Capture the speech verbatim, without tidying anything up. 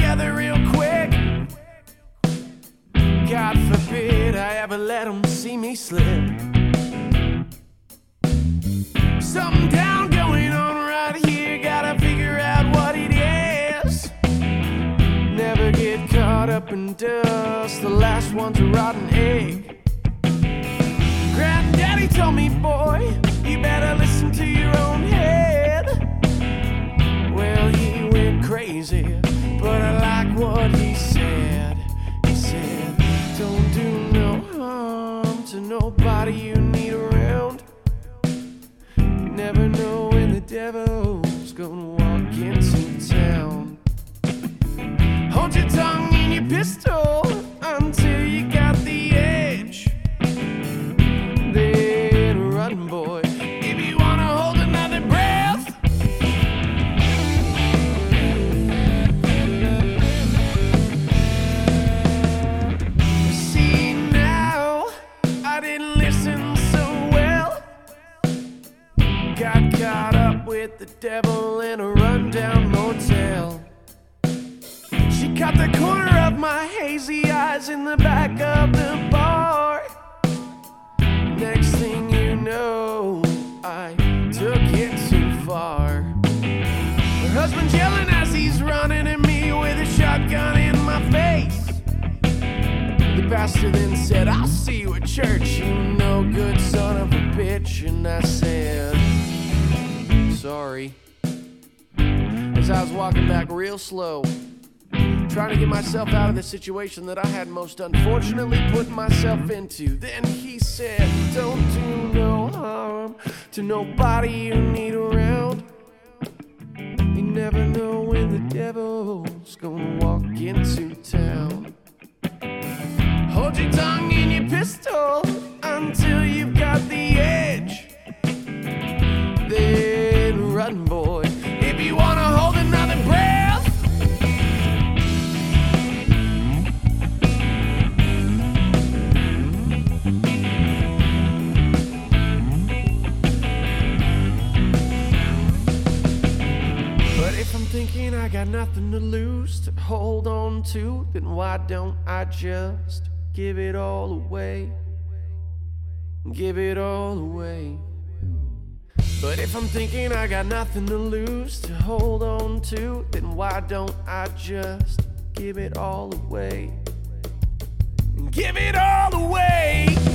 together real quick. God forbid I ever let him see me slip. Something down going on right here, gotta figure out what it is. Never get caught up in dust, the last one's a rotten egg. Granddaddy told me, boy, you better listen to your own head. Well, he went crazy, but I like what he said. He said, don't do no harm to nobody you need around. Never know when the devil's gonna walk into town. Hold your tongue in your pistol until you got the edge. Then run, boy, if you wanna hold another breath. See, now I didn't listen so well. Got caught up with the devil in a rundown motel. She caught the corner of my hazy eyes in the back of the bar. Next thing you know, I took it too far. Her husband's yelling as he's running at me with a shotgun in my face. The pastor then said, I'll see you at church, you no good son of a bitch. And I said, sorry, as I was walking back real slow, trying to get myself out of the situation that I had most unfortunately put myself into. Then he said, don't do no harm to nobody you need around. You never know when the devil's gonna walk into town. Hold your tongue in your pistol until you've got the edge. Then run, boy, if you wanna hold another breath. But if I'm thinking I got nothing to lose to hold on to, then why don't I just give it all away? Give it all away. But if I'm thinking I got nothing to lose to hold on to, then why don't I just give it all away? Give it all away.